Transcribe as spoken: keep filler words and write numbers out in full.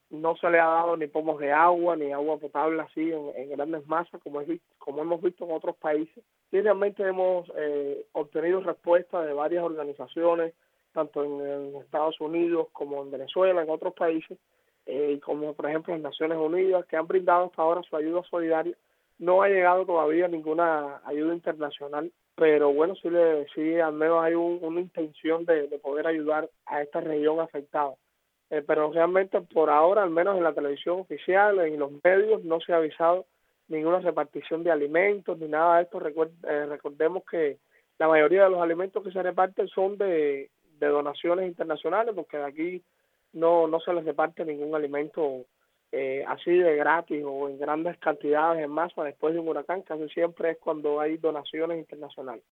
no se le ha dado ni pomos de agua, ni agua potable así en, en grandes masas, como, es, vis- como hemos visto en otros países. Y realmente hemos eh, obtenido respuesta de varias organizaciones, tanto en, en Estados Unidos como en Venezuela, en otros países, eh, como por ejemplo en Naciones Unidas, que han brindado hasta ahora su ayuda solidaria. No ha llegado todavía ninguna ayuda internacional, pero bueno, sí, le, sí al menos hay un- una intención de, de poder ayudar a esta región afectada. Eh, pero realmente por ahora, al menos en la televisión oficial, en los medios, no se ha avisado ninguna repartición de alimentos ni nada de esto. Recuer- eh, recordemos que la mayoría de los alimentos que se reparten son de, de donaciones internacionales, porque de aquí no, no se les reparte ningún alimento eh, así de gratis o en grandes cantidades en masa después de un huracán. Casi siempre es cuando hay donaciones internacionales.